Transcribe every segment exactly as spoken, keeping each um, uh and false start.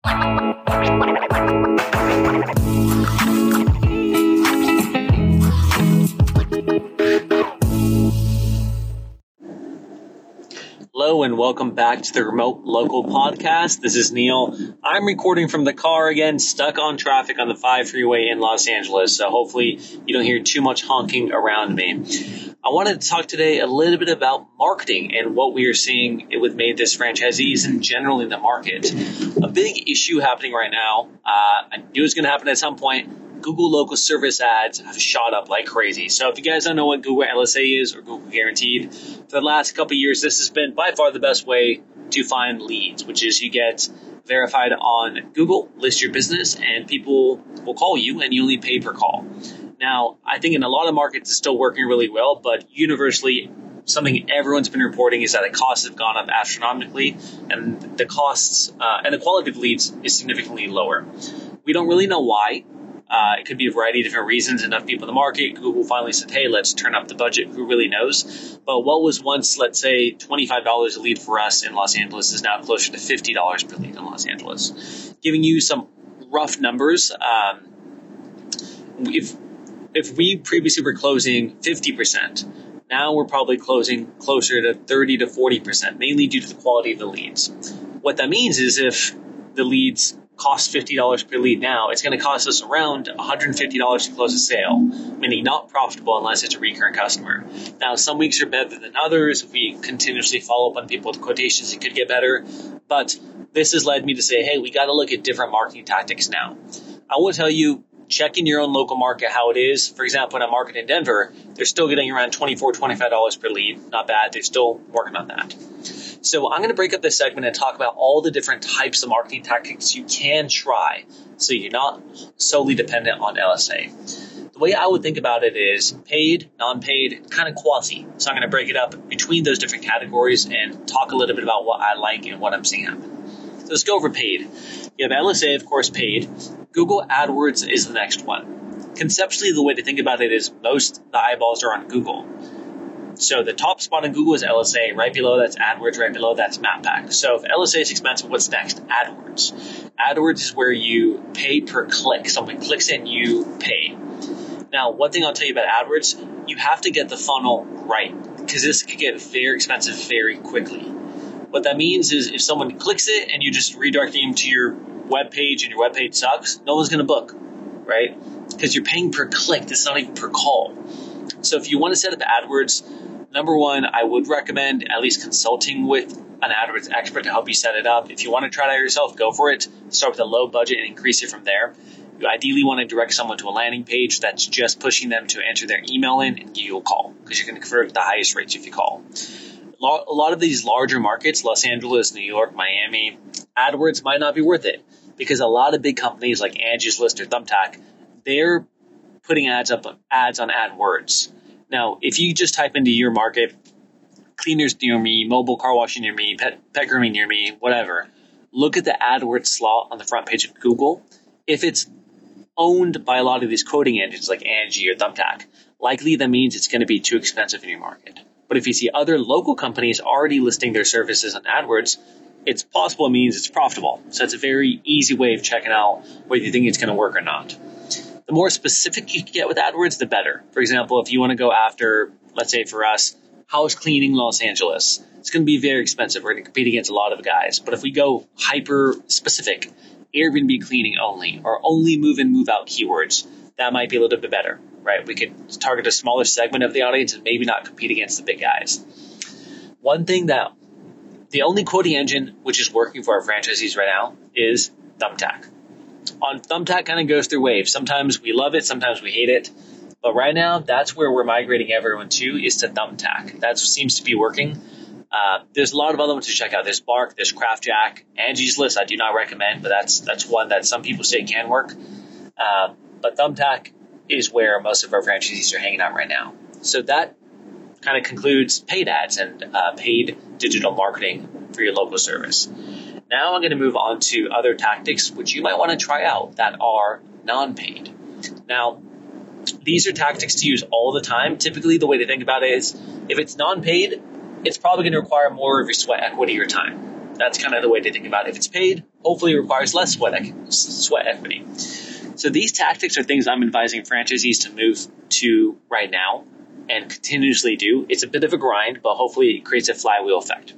Hello and welcome back to the Remote Local Podcast. This is Neil. I'm recording from the car again, stuck on traffic on the five freeway in Los Angeles, so hopefully you don't hear too much honking around me. I wanted to talk today a little bit about marketing and what we are seeing with Made This franchisees and generally in the market. A big issue happening right now, uh, I knew it was going to happen at some point. Google local service ads have shot up like crazy. So if you guys don't know what Google L S A is or Google Guaranteed, for the last couple of years, this has been by far the best way to find leads, which is you get verified on Google, list your business, and people will call you and you only pay per call. Now, I think in a lot of markets it's still working really well, but universally, something everyone's been reporting is that the costs have gone up astronomically and the costs uh, and the quality of leads is significantly lower. We don't really know why. Uh, it could be a variety of different reasons. Enough people in the market. Google finally said, hey, let's turn up the budget. Who really knows? But what was once, let's say, twenty-five dollars a lead for us in Los Angeles is now closer to fifty dollars per lead in Los Angeles. Giving you some rough numbers. Um, if, if we previously were closing fifty percent, now we're probably closing closer to thirty to forty percent, mainly due to the quality of the leads. What that means is if the leads cost fifty dollars per lead now, it's going to cost us around one hundred fifty dollars to close a sale, meaning not profitable unless it's a recurring customer. Now, some weeks are better than others. If we continuously follow up on people with quotations, it could get better. But this has led me to say, hey, we got to look at different marketing tactics now. I will tell you, check in your own local market how it is. For example, in a market in Denver, they're still getting around twenty-four dollars, twenty-five dollars per lead. Not bad. They're still working on that. So I'm going to break up this segment and talk about all the different types of marketing tactics you can try so you're not solely dependent on L S A. The way I would think about it is paid, non-paid, kind of quasi. So I'm going to break it up between those different categories and talk a little bit about what I like and what I'm seeing happen. So let's go over paid. You have L S A, of course, paid. Google AdWords is the next one. Conceptually, the way to think about it is most of the eyeballs are on Google. So the top spot on Google is L S A. Right below that's AdWords. Right below that's MapPack. So if L S A is expensive, what's next? AdWords. AdWords is where you pay per click. Someone clicks in, you pay. Now, one thing I'll tell you about AdWords, you have to get the funnel right because this could get very expensive very quickly. What that means is if someone clicks it and you just redirect them to your web page and your web page sucks, no one's going to book, right? Because you're paying per click. It's not even per call. So if you want to set up AdWords, number one, I would recommend at least consulting with an AdWords expert to help you set it up. If you want to try it out yourself, go for it. Start with a low budget and increase it from there. You ideally want to direct someone to a landing page that's just pushing them to enter their email in and give you a call because you're going to convert at the highest rates if you call. A lot of these larger markets, Los Angeles, New York, Miami, AdWords might not be worth it because a lot of big companies like Angie's List or Thumbtack, they're putting ads up ads on AdWords. Now, if you just type into your market, cleaners near me, mobile car washing near me, pet, pet grooming near me, whatever, look at the AdWords slot on the front page of Google. If it's owned by a lot of these quoting engines like Angie or Thumbtack, likely that means it's going to be too expensive in your market. But if you see other local companies already listing their services on AdWords, it's possible it means it's profitable. So it's a very easy way of checking out whether you think it's going to work or not. The more specific you can get with AdWords, the better. For example, if you want to go after, let's say for us, house cleaning Los Angeles, it's going to be very expensive. We're going to compete against a lot of guys. But if we go hyper specific, Airbnb cleaning only, or only move in, move out keywords, that might be a little bit better, right? We could target a smaller segment of the audience and maybe not compete against the big guys. One thing that the only quoting engine which is working for our franchisees right now is Thumbtack. On Thumbtack kind of goes through waves. Sometimes we love it, sometimes we hate it. But right now, that's where we're migrating everyone to, is to Thumbtack. That seems to be working. Uh, there's a lot of other ones to check out. There's Bark, there's CraftJack, Angie's List I do not recommend, but that's that's one that some people say can work. Uh, but Thumbtack is where most of our franchisees are hanging out right now. So that kind of concludes paid ads and uh, paid digital marketing for your local service. Now I'm going to move on to other tactics which you might want to try out that are non-paid. Now, these are tactics to use all the time. Typically, the way to think about it is if it's non-paid, it's probably going to require more of your sweat equity or time. That's kind of the way to think about it. If it's paid, hopefully it requires less sweat, sweat equity. So these tactics are things I'm advising franchisees to move to right now and continuously do. It's a bit of a grind, but hopefully it creates a flywheel effect.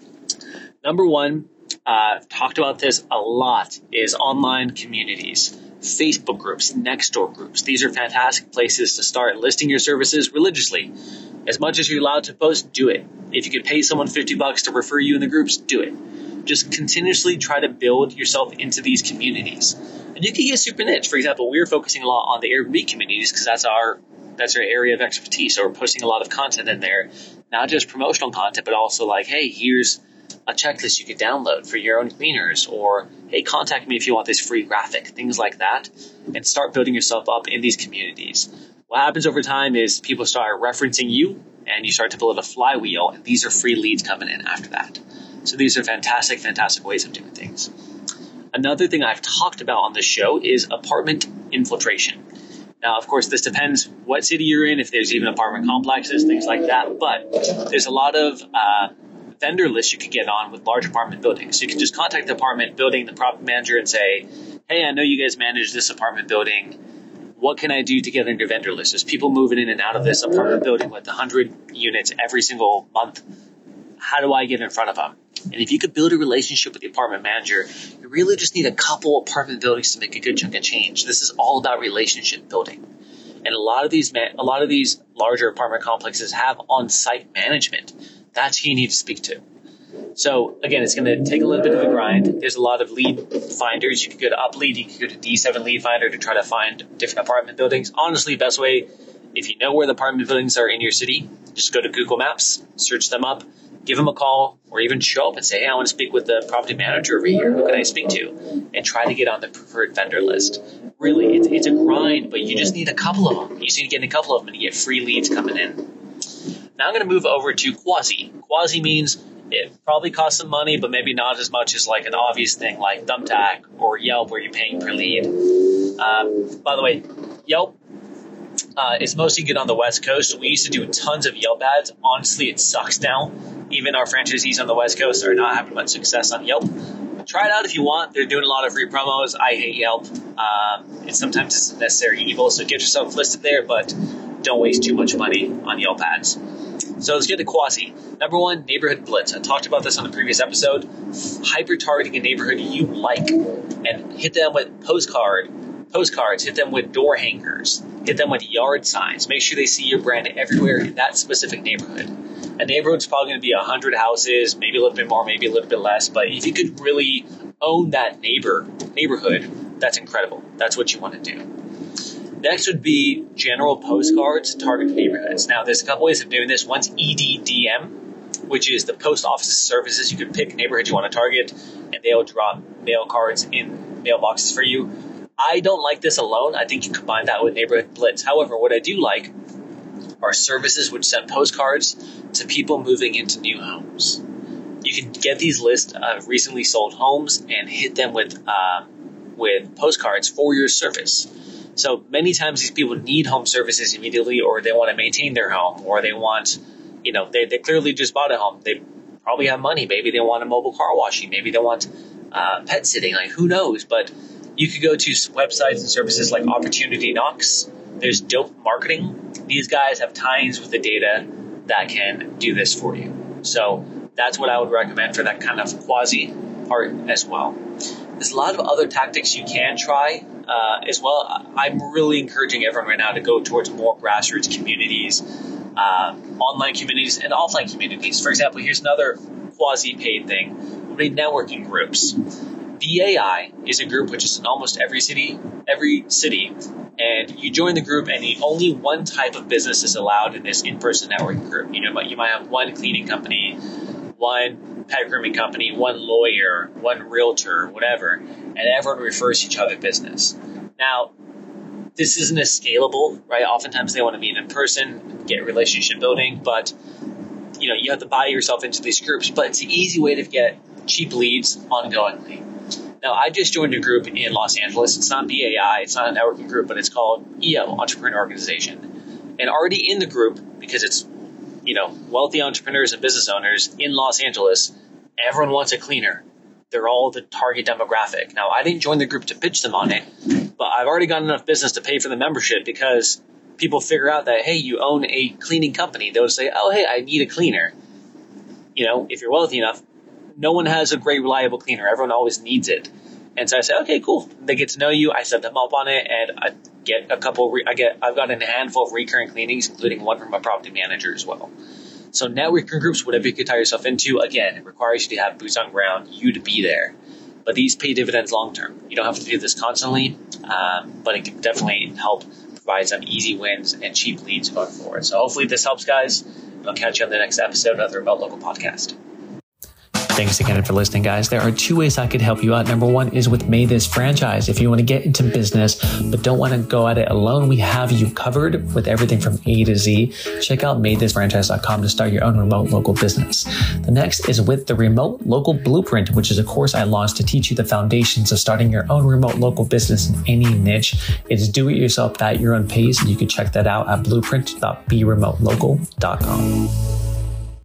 Number one, uh, I've talked about this a lot, is online communities, Facebook groups, Nextdoor groups. These are fantastic places to start listing your services religiously. As much as you're allowed to post, do it. If you could pay someone fifty bucks to refer you in the groups, do it. Just continuously try to build yourself into these communities. And you can get super niche. For example, we're focusing a lot on the Airbnb communities because that's our that's our area of expertise. So we're posting a lot of content in there, not just promotional content, but also like, hey, here's a checklist you could download for your own cleaners, or hey, contact me if you want this free graphic, things like that, and start building yourself up in these communities. What happens over time is people start referencing you and you start to build a flywheel, and these are free leads coming in after that. So these are fantastic, fantastic ways of doing things. Another thing I've talked about on this show is apartment infiltration. Now, of course, this depends what city you're in, if there's even apartment complexes, things like that, but there's a lot of uh, vendor lists you could get on with large apartment buildings. So you can just contact the apartment building, the property manager, and say, hey, I know you guys manage this apartment building. What can I do to get on your vendor list? There's people moving in and out of this apartment building with one hundred units every single month. How do I get in front of them? And if you could build a relationship with the apartment manager, you really just need a couple apartment buildings to make a good chunk of change. This is all about relationship building. And a lot of these a lot of these larger apartment complexes have on-site management. That's who you need to speak to. So again, it's going to take a little bit of a grind. There's a lot of lead finders. You could go to UpLead, you could go to D seven Lead Finder to try to find different apartment buildings. Honestly, best way, if you know where the apartment buildings are in your city, just go to Google Maps, search them up, give them a call, or even show up and say, hey, I want to speak with the property manager over here. Who can I speak to? And try to get on the preferred vendor list. Really, it's, it's a grind, but you just need a couple of them. You just need to get a couple of them and you get free leads coming in. Now I'm going to move over to Quasi. Quasi means it probably costs some money, but maybe not as much as like an obvious thing like Thumbtack or Yelp where you're paying per lead. Um, by the way, Yelp uh, is mostly good on the West Coast. We used to do tons of Yelp ads. Honestly, it sucks now. Even our franchisees on the West Coast are not having much success on Yelp. Try it out if you want. They're doing a lot of free promos. I hate Yelp. Um, and sometimes it's a necessary evil, so get yourself listed there, but don't waste too much money on Yelp ads. So let's get to Quasi. Number one, neighborhood blitz. I talked about this on the previous episode. Hyper-targeting a neighborhood you like and hit them with postcard, postcards, hit them with door hangers, hit them with yard signs. Make sure they see your brand everywhere in that specific neighborhood. A neighborhood's probably going to be one hundred houses, maybe a little bit more, maybe a little bit less. But if you could really own that neighbor neighborhood, that's incredible. That's what you want to do. Next would be general postcards to target neighborhoods. Now, there's a couple ways of doing this. One's E D D M, which is the post office services. You can pick neighborhoods you want to target, and they'll drop mail cards in mailboxes for you. I don't like this alone. I think you combine that with neighborhood blitz. However, what I do like are services which send postcards to people moving into new homes. You can get these lists of recently sold homes and hit them with uh, with postcards for your service. So many times these people need home services immediately, or they want to maintain their home, or they want, you know, they, they clearly just bought a home. They probably have money. Maybe they want a mobile car washing. Maybe they want uh, pet sitting. Like, who knows? But you could go to websites and services like Opportunity Knocks. There's Dope Marketing. These guys have tie-ins with the data that can do this for you. So that's what I would recommend for that kind of quasi part as well. There's a lot of other tactics you can try uh, as well. I'm really encouraging everyone right now to go towards more grassroots communities, uh, online communities, and offline communities. For example, here's another quasi-paid thing. Would be networking groups. B A I is a group which is in almost every city, every city, and you join the group, and the only one type of business is allowed in this in-person networking group. You know, you might have one cleaning company, one pet grooming company, one lawyer, one realtor, whatever, and everyone refers each other business. Now, this isn't as scalable, right? Oftentimes they want to meet in person, get relationship building, but you know, you have to buy yourself into these groups. But it's an easy way to get cheap leads ongoingly. Now, I just joined a group in Los Angeles. It's not B A I, it's not a networking group, but it's called E O, Entrepreneur Organization. And already in the group, because it's, you know, wealthy entrepreneurs and business owners in Los Angeles, everyone wants a cleaner. They're all the target demographic. Now, I didn't join the group to pitch them on it, but I've already got enough business to pay for the membership because people figure out that, hey, you own a cleaning company. They'll say, oh, hey, I need a cleaner. You know, if you're wealthy enough, no one has a great, reliable cleaner. Everyone always needs it. And so I say, okay, cool. They get to know you. I set them up on it, and I get a couple. Re- I get. I've got a handful of recurring cleanings, including one from a property manager as well. So networking groups, whatever you could tie yourself into, again, it requires you to have boots on ground, you to be there. But these pay dividends long term. You don't have to do this constantly, um, but it can definitely help provide some easy wins and cheap leads going forward. So hopefully this helps, guys. I'll catch you on the next episode of the Remote Local Podcast. Thanks again for listening, guys. There are two ways I could help you out. Number one is with Made This Franchise. If you want to get into business but don't want to go at it alone, we have you covered with everything from A to Z. Check out made this franchise dot com to start your own remote local business. The next is with the Remote Local Blueprint, which is a course I launched to teach you the foundations of starting your own remote local business in any niche. It's do-it-yourself at your own pace, and you can check that out at blueprint dot be remote local dot com.